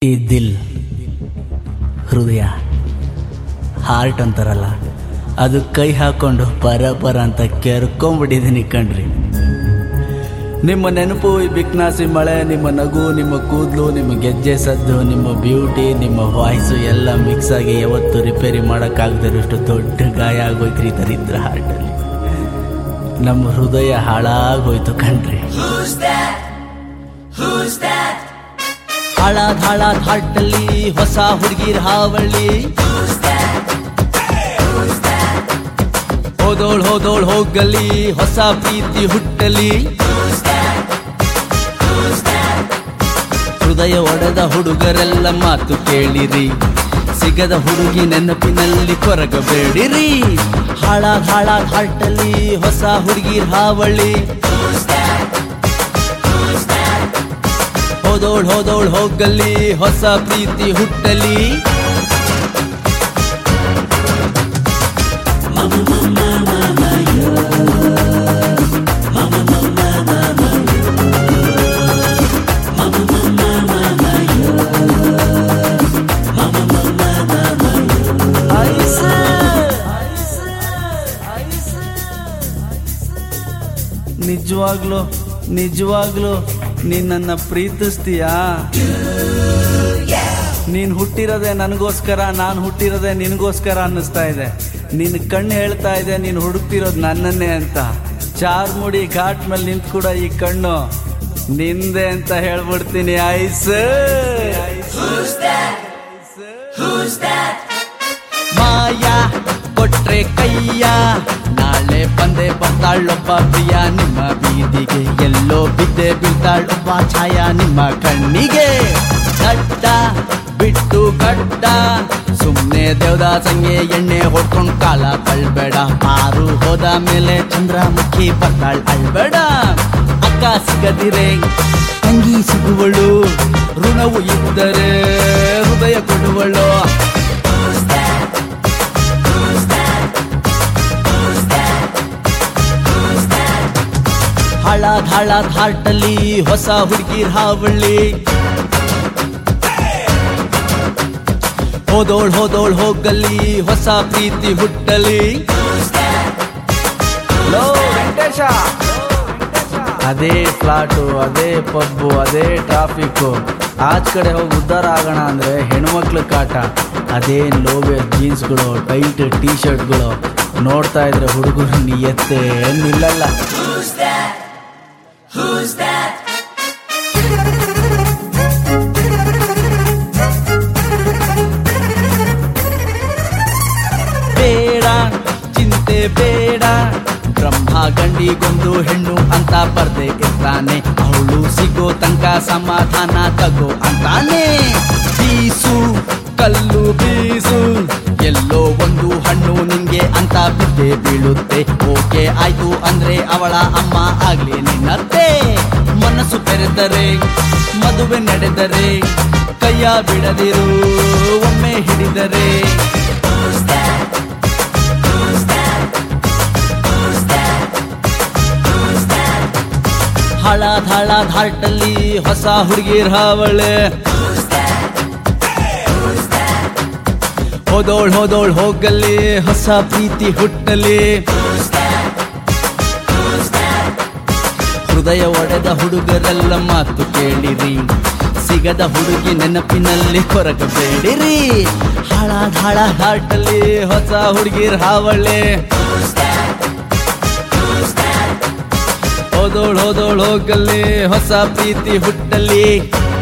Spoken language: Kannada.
ಈ ದಿಲ್, ಹೃದಯ, ಹಾರ್ಟ್ ಅಂತಾರಲ್ಲ, ಅದು ಕೈ ಹಾಕೊಂಡು ಪರ ಅಂತ ಕೆರ್ಕೊಂಬಿಟ್ಟಿದ್ದೀನಿ ಕಣ್ರಿ. ನಿಮ್ಮ ನೆನಪು, ಈ ಬಿಕ್ನಾಸಿ ಮಳೆ, ನಿಮ್ಮ ನಗು, ನಿಮ್ಮ ಕೂದಲು, ನಿಮ್ಮ ಗೆಜ್ಜೆ ಸದ್ದು, ನಿಮ್ಮ ಬ್ಯೂಟಿ, ನಿಮ್ಮ ವಾಯ್ಸು ಎಲ್ಲ ಮಿಕ್ಸ್ ಆಗಿ ಯಾವತ್ತು ರಿಪೇರಿ ಮಾಡೋಕ್ಕಾಗದಿರೋಷ್ಟು ದೊಡ್ಡ ಗಾಯ ಆಗೋಯ್ತ್ರಿ ದರಿದ್ರ ಹಾರ್ಟಲ್ಲಿ. ನಮ್ಮ ಹೃದಯ ಹಾಳಾಗೋಯ್ತು ಕಣ್ರಿ. ಹಾಳಾದ ಹಾರ್ಟಲ್ಲಿ ಹೊಸ ಹುಡುಗಿರ್ ಹಾವಳಿ, ಹೋದೋಳ್ ಹೋಗಲಿ ಹೊಸ ಪ್ರೀತಿ ಹುಟ್ಟಲಿ. ಹೃದಯ ಒಡೆದ ಹುಡುಗರೆಲ್ಲ ಮಾತು ಕೇಳಿರಿ, ಸಿಗದ ಹುಡುಗಿ ನೆನಪಿನಲ್ಲಿ ಕೊರಗಬೇಡಿರಿ. ಹಾಳಾದ ಹಾರ್ಟಲ್ಲಿ ಹೊಸ ಹುಡುಗಿರ್ ಹಾವಳಿ, ಹೋದೋಳ್ ಹೋಗಲಿ ಹೊಸ ಪ್ರೀತಿ ಹುಟ್ಟಲಿ. ನಿಜವಾಗ್ಲೂ ನೀನ್ ನನ್ನ ಪ್ರೀತಿಸ್ತೀಯಾ? ನೀನ್ ಹುಟ್ಟಿರೋದೆ ನನಗೋಸ್ಕರ, ನಾನು ಹುಟ್ಟಿರೋದೆ ನಿನಗೋಸ್ಕರ ಅನ್ನಿಸ್ತಾ ಇದೆ. ನಿನ್ನ ಕಣ್ಣು ಹೇಳ್ತಾ ಇದೆ ನೀನು ಹುಡುಕ್ತಿರೋದು ನನ್ನನ್ನೇ ಅಂತ. ಚಾರ್ಮುಡಿ ಘಾಟ್ ಮೇಲೆ ನಿಂತು ಕೂಡ ಈ ಕಣ್ಣು ನಿಂದೆ ಅಂತ ಹೇಳ್ಬಿಡ್ತೀನಿ. ಮಾಯಾ ಕೊಟ್ರೆ ಕೈಯ, ನಾಳೆ ಬಂದೆ ಬರ್ತಾಳೊಬ್ಬ ಪ್ರಿಯ ನಿಮ್ಮ ಬೀದಿಗೆ, ಎಲ್ಲೋ ಬಿದ್ದೆ ಬೀಳ್ತಾಳೊಬ್ಬ ಛಾಯ ನಿಮ್ಮ ಕಣ್ಣಿಗೆ. ಗಡ್ಡ ಬಿಟ್ಟು ಗಡ್ಡ ಸುಮ್ನೆ ದೇವದಾಸಂಗೆ ಎಣ್ಣೆ ಹೊಡ್ಕೊಂಡ್ ಕಾಲ ತಳ್ಬೇಡ. ಪಾರು ಹೋದ ಮೇಲೆ ಚಂದ್ರಮುಖಿ ಬರ್ತಾಳ್ ಅಳ್ಬೇಡ. ಅಕ್ಕ ಸಿಗದಿರೆ ತಂಗಿ ಸಿಗುವಳು, ಋಣವು ಇದ್ದರೆ ಹೃದಯ ಕೊಡುವಳು. ಹಾಳಾದ ಹಾರ್ಟಲ್ಲಿ ಹೊಸ ಹುಡುಗಿರ್ ಹಾವಳಿ, ಹೋದೋಳ್ ಹೋಗಲಿ ಹೊಸ ಪ್ರೀತಿ ಹುಟ್ಟಲಿ. ಅದೇ ಫ್ಲಾಟು, ಅದೇ ಪಬ್ಬು, ಅದೇ ಟ್ರಾಫಿಕ್ಕು. ಆಚ್ ಕಡೆ ಹೋಗಿ ಉದ್ಧಾರ ಆಗೋಣ ಅಂದ್ರೆ ಹೆಣ್ಮಕ್ಳು ಕಾಟ. ಅದೇ ಲೋವೇರ್ ಜೀನ್ಸ್ಗಳು, ಟೈಟ್ ಟೀ ಶರ್ಟ್ಗಳು ನೋಡ್ತಾ ಇದ್ರೆ ಹುಡುಗರು ನಿಯತ್ತೆ ನಿಲ್ಲಲ್ಲ. ಬೇಡ ಚಿಂತೆ ಬೇಡ, ಬ್ರಹ್ಮ ಗಂಡಿಗೊಂದು ಹೆಣ್ಣು ಅಂತ ಬರ್ದೆ ಇರ್ತಾನೆ. ಅವಳು ಸಿಗೋ ತನಕ ಸಮಾಧಾನ ತಗೋ ಅಂತಾನೆ. ಬೀಸು ಕಲ್ಲು ಬೀಸು, ಎಲ್ಲೋ ಒಂದು ಹಣ್ಣು ನಿಂಗೆ ಅಂತ ಬಿದ್ದೆ ಬೀಳುತ್ತೆ. ಓಕೆ ಆಯ್ತು ಅಂದ್ರೆ ಅವಳ ಅಮ್ಮ ಆಗ್ಲಿ ನಿನ್ನತ್ತೆ. ಮನಸ್ಸು ಬೆರೆದರೆ ಮದುವೆ ನಡೆದರೆ, ಕೈಯ ಬಿಡದಿರು ಒಮ್ಮೆ ಹಿಡಿದರೆ. ಹಾಳಾದ ಹಾರ್ಟಲ್ಲಿ ಹೊಸ ಹುಡುಗಿರ್ ಹಾವಳೆ, ಹೋದೋಳ್ ಹೋಗಲಿ ಹೊಸ ಪ್ರೀತಿ ಹುಟ್ಟಲಿ. ಹೃದಯ ಒಡೆದ ಹುಡುಗರೆಲ್ಲ ಮಾತು ಕೇಳಿರಿ, ಸಿಗದ ಹುಡುಗಿ ನೆನಪಿನಲ್ಲಿ ಕೊರಗಬೇಡಿರಿ. ಹಾಳಾದ ಹಾರ್ಟಲ್ಲಿ ಹೊಸ ಹುಡುಗಿರ್ ಹಾವಳೆ, ಹೋದೋಳ್ ಹೋಗಲಿ ಹೊಸ ಪ್ರೀತಿ ಹುಟ್ಟಲಿ.